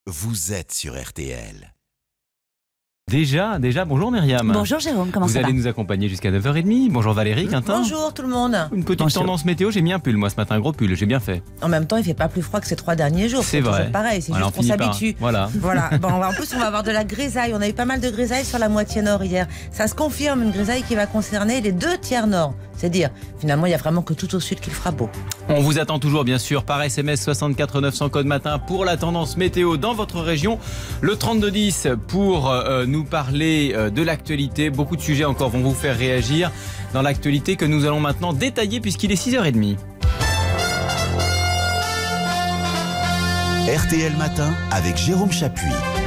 vous êtes sur RTL. Déjà, bonjour Myriam. Bonjour Jérôme, comment ça va ? Vous allez nous accompagner jusqu'à 9h30. Bonjour Valérie, Quentin. Bonjour tout le monde. Une petite tendance météo, j'ai mis un pull moi ce matin, un gros pull, j'ai bien fait. En même temps, il fait pas plus froid que ces 3 derniers jours. C'est vrai. toujours pareil, c'est juste qu'on s'habitue. Voilà. Bon, en plus, on va avoir de la grisaille. On a eu pas mal de grisaille sur la moitié nord hier. Ça se confirme, une grisaille qui va concerner les 2 tiers nord. C'est dire, finalement, il y a vraiment que tout au sud qu'il fera beau. On vous attend toujours, bien sûr, par SMS 64 900 code matin pour la tendance météo dans votre région. Le 3210 pour nous parler de l'actualité. Beaucoup de sujets encore vont vous faire réagir dans l'actualité que nous allons maintenant détailler puisqu'il est 6h30. RTL Matin avec Jérôme Chapuis.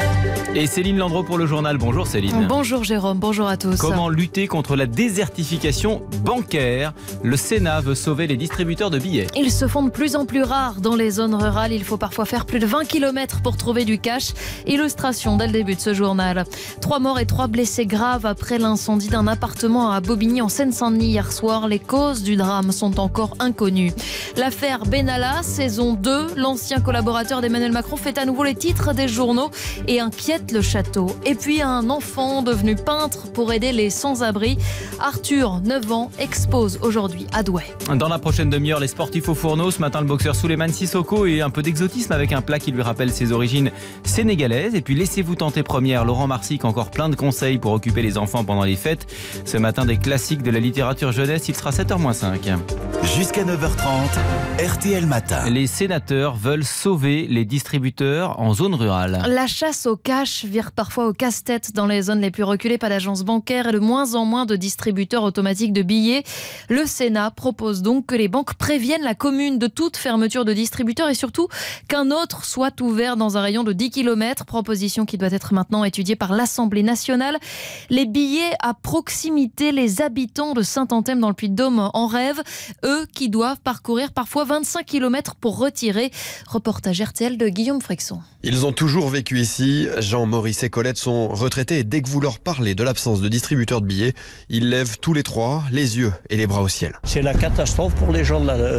Et Céline Landreau pour le journal. Bonjour Céline. Bonjour Jérôme, bonjour à tous. Comment lutter contre la désertification bancaire ? Le Sénat veut sauver les distributeurs de billets. Ils se font de plus en plus rares dans les zones rurales. Il faut parfois faire plus de 20 km pour trouver du cash. Illustration dès le début de ce journal. 3 morts et 3 blessés graves après l'incendie d'un appartement à Bobigny en Seine-Saint-Denis hier soir. Les causes du drame sont encore inconnues. L'affaire Benalla, saison 2. L'ancien collaborateur d'Emmanuel Macron fait à nouveau les titres des journaux et inquiète le château. Et puis un enfant devenu peintre pour aider les sans-abri. Arthur, 9 ans, expose aujourd'hui à Douai. Dans la prochaine demi-heure, les sportifs au fourneau. Ce matin, le boxeur Souleymane Sissoko et un peu d'exotisme avec un plat qui lui rappelle ses origines sénégalaises. Et puis laissez-vous tenter première. Laurent Marsic, encore plein de conseils pour occuper les enfants pendant les fêtes. Ce matin, des classiques de la littérature jeunesse. Il sera 7h-5. Jusqu'à 9h30, RTL Matin. Les sénateurs veulent sauver les distributeurs en zone rurale. La chasse au cash vire parfois au casse-tête dans les zones les plus reculées. Pas d'agences bancaires et de moins en moins de distributeurs automatiques de billets. Le Sénat propose donc que les banques préviennent la commune de toute fermeture de distributeurs et surtout qu'un autre soit ouvert dans un rayon de 10 km. Proposition qui doit être maintenant étudiée par l'Assemblée nationale. Les billets à proximité, les habitants de Saint-Anthème dans le Puy-de-Dôme en rêvent. Eux qui doivent parcourir parfois 25 km pour retirer. Reportage RTL de Guillaume Frexon. Ils ont toujours vécu ici. Jean, Maurice et Colette sont retraités et dès que vous leur parlez de l'absence de distributeurs de billets, ils lèvent tous les 3 les yeux et les bras au ciel. C'est la catastrophe pour les gens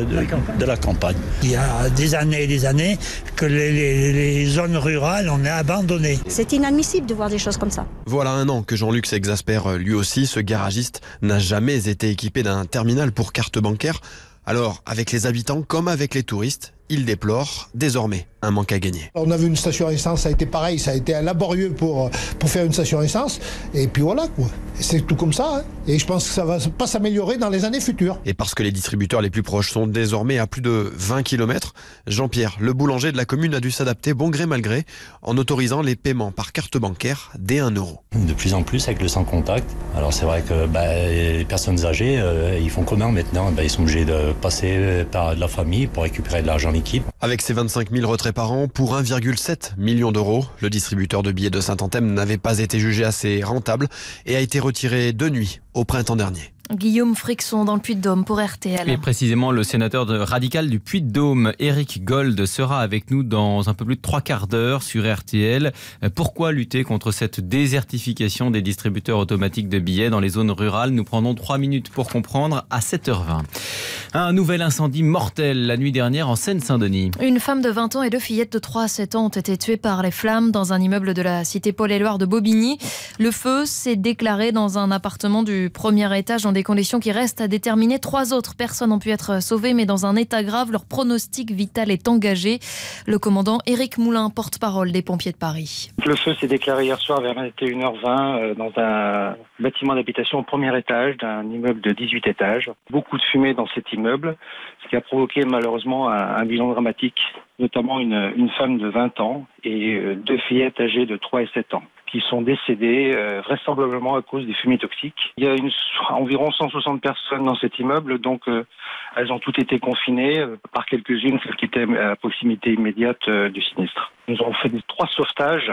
de la campagne. Il y a des années et des années que les zones rurales, on est abandonnées. C'est inadmissible de voir des choses comme ça. Voilà 1 an que Jean-Luc s'exaspère lui aussi. Ce garagiste n'a jamais été équipé d'un terminal pour carte bancaire. Alors, avec les habitants comme avec les touristes, il déplore désormais un manque à gagner. On a vu une station essence, ça a été pareil, ça a été laborieux pour faire une station essence. Et puis voilà quoi, c'est tout comme ça. Et je pense que ça va pas s'améliorer dans les années futures. Et parce que les distributeurs les plus proches sont désormais à plus de 20 km, Jean-Pierre, le boulanger de la commune, a dû s'adapter bon gré mal gré en autorisant les paiements par carte bancaire dès 1 euro. De plus en plus avec le sans contact. Alors c'est vrai que les personnes âgées, ils font comment maintenant ? Ils sont obligés de passer par de la famille pour récupérer de l'argent liquide. Avec ses 25 000 retraits par an pour 1,7 million d'euros, le distributeur de billets de Saint-Anthème n'avait pas été jugé assez rentable et a été retiré de nuit au printemps dernier. Guillaume Frixon dans le Puy-de-Dôme pour RTL. Et précisément, le sénateur radical du Puy-de-Dôme, Éric Gold, sera avec nous dans un peu plus de 3 quarts d'heure sur RTL. Pourquoi lutter contre cette désertification des distributeurs automatiques de billets dans les zones rurales ? Nous prenons 3 minutes pour comprendre à 7h20. Un nouvel incendie mortel la nuit dernière en Seine-Saint-Denis. Une femme de 20 ans et 2 fillettes de 3 à 7 ans ont été tuées par les flammes dans un immeuble de la cité Paul-Éluard de Bobigny. Le feu s'est déclaré dans un appartement du premier étage dans des conditions qui restent à déterminer. 3 autres personnes ont pu être sauvées, mais dans un état grave. Leur pronostic vital est engagé. Le commandant Éric Moulin, porte-parole des pompiers de Paris. Le feu s'est déclaré hier soir vers 21h20 dans un bâtiment d'habitation au premier étage d'un immeuble de 18 étages. Beaucoup de fumée dans cet immeuble, ce qui a provoqué malheureusement un bilan dramatique, notamment une femme de 20 ans et 2 fillettes âgées de 3 et 7 ans. Qui sont décédées vraisemblablement à cause des fumées toxiques. Il y a environ 160 personnes dans cet immeuble, donc elles ont toutes été confinées, par quelques-unes, celles qui étaient à proximité immédiate du sinistre. Nous avons fait 3 sauvetages,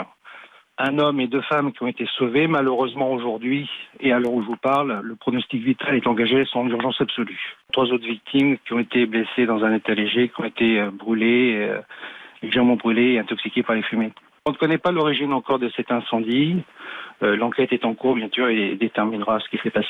un homme et 2 femmes qui ont été sauvés. Malheureusement aujourd'hui, et à l'heure où je vous parle, le pronostic vital est engagé, elles sont en urgence absolue. 3 autres victimes qui ont été blessées dans un état léger, qui ont été brûlées, légèrement brûlées et intoxiquées par les fumées. On ne connaît pas l'origine encore de cet incendie. L'enquête est en cours, bien sûr, et déterminera ce qui s'est passé.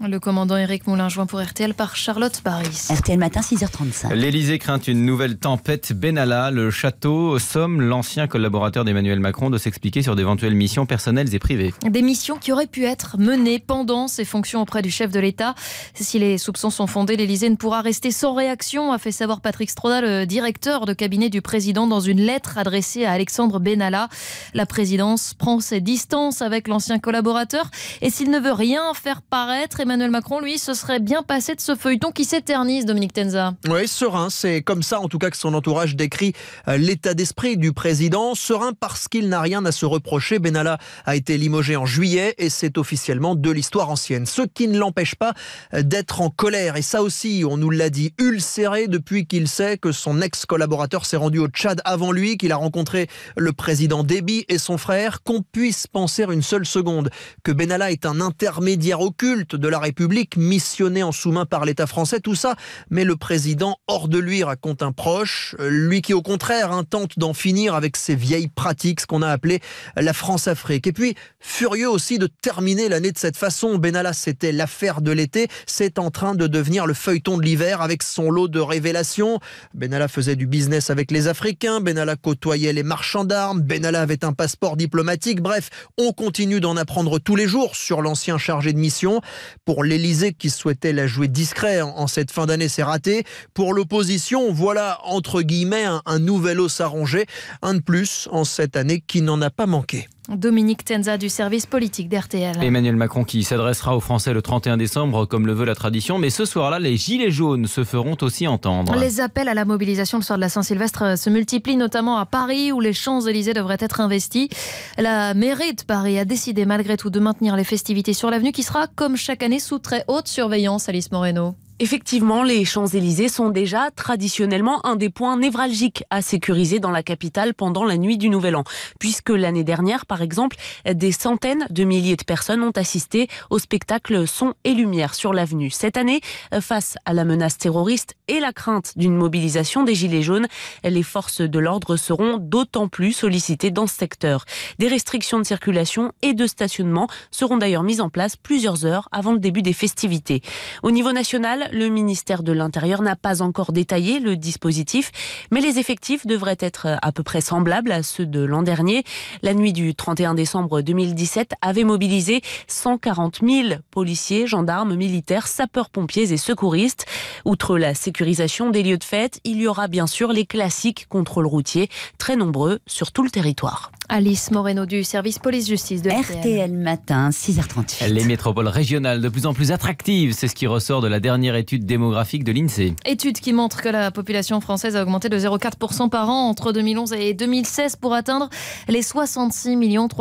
Le commandant Éric Moulin, joint pour RTL par Charlotte Baris. RTL Matin, 6h35. L'Élysée craint une nouvelle tempête Benalla. Le château somme l'ancien collaborateur d'Emmanuel Macron de s'expliquer sur d'éventuelles missions personnelles et privées. Des missions qui auraient pu être menées pendant ses fonctions auprès du chef de l'État. Si les soupçons sont fondés, l'Élysée ne pourra rester sans réaction, a fait savoir Patrick Stroda, le directeur de cabinet du président, dans une lettre adressée à Alexandre Benalla. La présidence prend ses distances avec l'ancien collaborateur et s'il ne veut rien faire paraître, Emmanuel Macron, lui, se serait bien passé de ce feuilleton qui s'éternise, Dominique Tenza. Oui, serein, c'est comme ça en tout cas que son entourage décrit l'état d'esprit du président. Serein parce qu'il n'a rien à se reprocher. Benalla a été limogé en juillet et c'est officiellement de l'histoire ancienne. Ce qui ne l'empêche pas d'être en colère. Et ça aussi, on nous l'a dit, ulcéré depuis qu'il sait que son ex-collaborateur s'est rendu au Tchad avant lui, qu'il a rencontré le président Déby et son frère. Qu'on puisse penser une seule seconde que Benalla est un intermédiaire occulte de la République, missionné en sous-main par l'État français, tout ça met le président hors de lui, raconte un proche, lui qui au contraire tente d'en finir avec ces vieilles pratiques, ce qu'on a appelé la France-Afrique. Et puis, furieux aussi de terminer l'année de cette façon, Benalla, c'était l'affaire de l'été, c'est en train de devenir le feuilleton de l'hiver avec son lot de révélations. Benalla faisait du business avec les Africains, Benalla côtoyait les marchands d'armes, Benalla avait un passeport diplomatique, bref, on continue d'en apprendre tous les jours sur l'ancien chargé de mission. Pour l'Élysée qui souhaitait la jouer discret en cette fin d'année, c'est raté. Pour l'opposition, voilà entre guillemets un nouvel os à ronger, un de plus en cette année qui n'en a pas manqué. Dominique Tenza du service politique d'RTL. Emmanuel Macron qui s'adressera aux Français le 31 décembre comme le veut la tradition, mais ce soir-là, les gilets jaunes se feront aussi entendre. Les appels à la mobilisation le soir de la Saint-Sylvestre se multiplient, notamment à Paris où les Champs-Élysées devraient être investis. La mairie de Paris a décidé malgré tout de maintenir les festivités sur l'avenue qui sera comme chaque année sous très haute surveillance. Alice Moreno. Effectivement, les Champs-Élysées sont déjà traditionnellement un des points névralgiques à sécuriser dans la capitale pendant la nuit du Nouvel An. Puisque l'année dernière, par exemple, des centaines de milliers de personnes ont assisté au spectacle Son et Lumière sur l'avenue. Cette année, face à la menace terroriste et la crainte d'une mobilisation des Gilets jaunes, les forces de l'ordre seront d'autant plus sollicitées dans ce secteur. Des restrictions de circulation et de stationnement seront d'ailleurs mises en place plusieurs heures avant le début des festivités. Au niveau national, le ministère de l'Intérieur n'a pas encore détaillé le dispositif, mais les effectifs devraient être à peu près semblables à ceux de l'an dernier. La nuit du 31 décembre 2017 avait mobilisé 140 000 policiers, gendarmes, militaires, sapeurs-pompiers et secouristes. Outre la sécurisation des lieux de fête, il y aura bien sûr les classiques contrôles routiers, très nombreux sur tout le territoire. Alice Moreno du service police-justice de RTL Matin, 6h38. Les métropoles régionales de plus en plus attractives, c'est ce qui ressort de la dernière étude démographique de l'INSEE. Étude qui montre que la population française a augmenté de 0,4% par an entre 2011 et 2016 pour atteindre les 66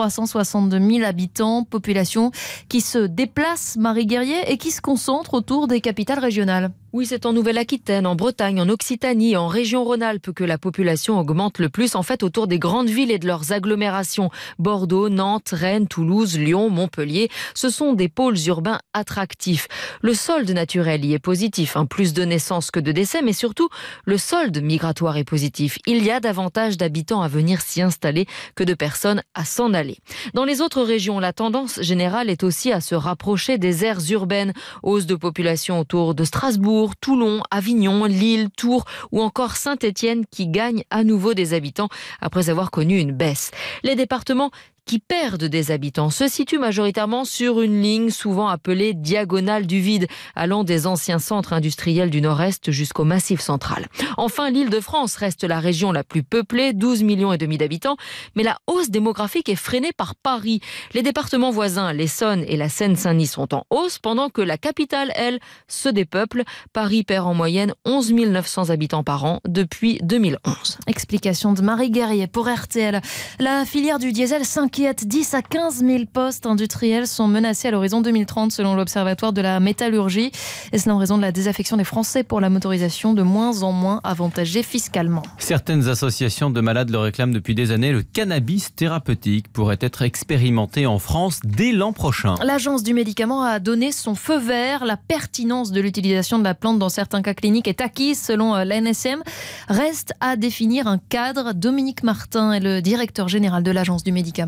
362 000 habitants. Population qui se déplace, Marie Guerrier, et qui se concentre autour des capitales régionales. Oui, c'est en Nouvelle-Aquitaine, en Bretagne, en Occitanie, en région Rhône-Alpes que la population augmente le plus, en fait, autour des grandes villes et de leurs agglomérations. Bordeaux, Nantes, Rennes, Toulouse, Lyon, Montpellier, ce sont des pôles urbains attractifs. Le solde naturel y est positif, plus de naissances que de décès, mais surtout, le solde migratoire est positif. Il y a davantage d'habitants à venir s'y installer que de personnes à s'en aller. Dans les autres régions, la tendance générale est aussi à se rapprocher des aires urbaines. Hausse de population autour de Strasbourg, Toulon, Avignon, Lille, Tours ou encore Saint-Étienne qui gagnent à nouveau des habitants après avoir connu une baisse. Les départements qui perdent des habitants se situent majoritairement sur une ligne souvent appelée diagonale du vide, allant des anciens centres industriels du Nord-Est jusqu'au Massif central. Enfin, l'Île-de-France reste la région la plus peuplée, 12,5 millions d'habitants, mais la hausse démographique est freinée par Paris. Les départements voisins, l'Essonne et la Seine-Saint-Denis sont en hausse, pendant que la capitale, elle, se dépeuple. Paris perd en moyenne 11 900 habitants par an depuis 2011. Explication de Marie Guerrier pour RTL. La filière du diesel s'inquiète. 10 à 15 000 postes industriels sont menacés à l'horizon 2030 selon l'Observatoire de la métallurgie. Et cela en raison de la désaffection des Français pour la motorisation, de moins en moins avantagée fiscalement. Certaines associations de malades le réclament depuis des années. Le cannabis thérapeutique pourrait être expérimenté en France dès l'an prochain. L'Agence du médicament a donné son feu vert. La pertinence de l'utilisation de la plante dans certains cas cliniques est acquise selon l'ANSM. Reste à définir un cadre. Dominique Martin est le directeur général de l'Agence du médicament.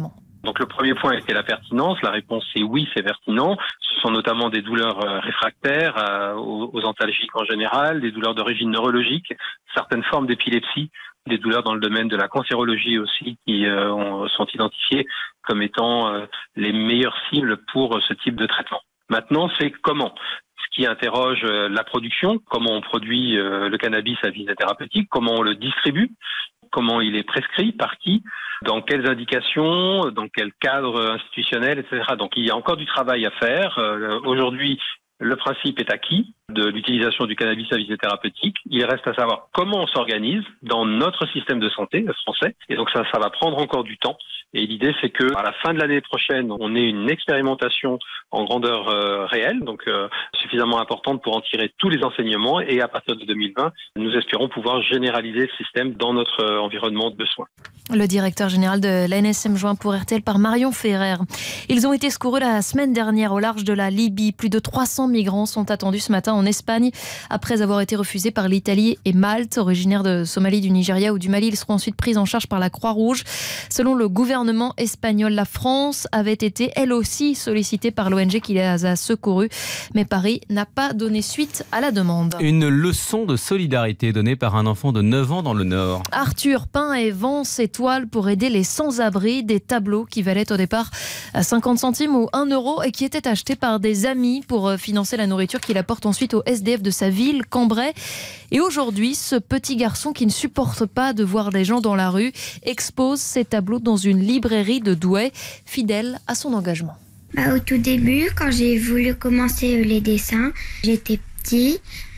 Donc le premier point était la pertinence. La réponse est oui, c'est pertinent. Ce sont notamment des douleurs réfractaires aux antalgiques en général, des douleurs d'origine neurologique, certaines formes d'épilepsie, des douleurs dans le domaine de la cancérologie aussi qui sont identifiées comme étant les meilleures cibles pour ce type de traitement. Maintenant, c'est comment ? Ce qui interroge la production, comment on produit le cannabis à visée thérapeutique, comment on le distribue, comment il est prescrit, par qui, dans quelles indications, dans quel cadre institutionnel, etc. Donc il y a encore du travail à faire. Aujourd'hui, le principe est acquis de l'utilisation du cannabis à visée thérapeutique. Il reste à savoir comment on s'organise dans notre système de santé français. Et donc ça va prendre encore du temps. Et l'idée, c'est que à la fin de l'année prochaine, on ait une expérimentation en grandeur réelle, donc suffisamment importante pour en tirer tous les enseignements. Et à partir de 2020, nous espérons pouvoir généraliser le système dans notre environnement de soins. Le directeur général de l'ANSM joint pour RTL par Marion Ferrer. Ils ont été secourus la semaine dernière au large de la Libye. Plus de 300 migrants sont attendus ce matin en Espagne après avoir été refusés par l'Italie et Malte. Originaires de Somalie, du Nigeria ou du Mali, ils seront ensuite pris en charge par la Croix-Rouge. Selon le gouvernement espagnol, la France avait été elle aussi sollicitée par l'ONG qui les a secourus. Mais Paris n'a pas donné suite à la demande. Une leçon de solidarité donnée par un enfant de 9 ans dans le Nord. Arthur peint et vend ses toiles pour aider les sans-abri, des tableaux qui valaient au départ à 50 centimes ou 1 euro et qui étaient achetés par des amis pour financer la nourriture qu'il apporte ensuite aux SDF de sa ville, Cambrai. Et aujourd'hui, ce petit garçon qui ne supporte pas de voir des gens dans la rue expose ses tableaux dans une librairie de Douai, fidèle à son engagement. Au tout début, quand j'ai voulu commencer les dessins, j'étais petit,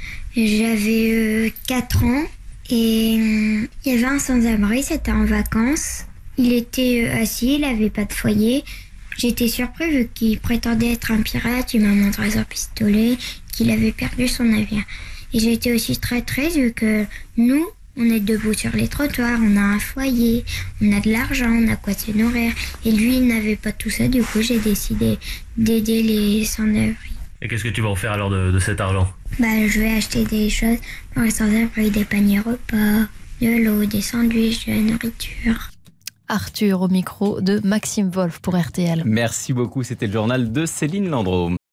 j'avais 4 ans. Et il y avait un sans-abri, c'était en vacances. Il était assis, il n'avait pas de foyer. J'étais surpris vu qu'il prétendait être un pirate, il m'a montré son pistolet, qu'il avait perdu son navire. Et j'ai été aussi très triste vu que nous, on est debout sur les trottoirs, on a un foyer, on a de l'argent, on a quoi se nourrir. Et lui, il n'avait pas tout ça, du coup j'ai décidé d'aider les sans-abri. Et qu'est-ce que tu vas en faire alors de cet argent ? Je vais acheter des choses pour les sans-abri, des paniers repas, de l'eau, des sandwichs, de la nourriture. Arthur au micro de Maxime Wolf pour RTL. Merci beaucoup, c'était le journal de Céline Landreau.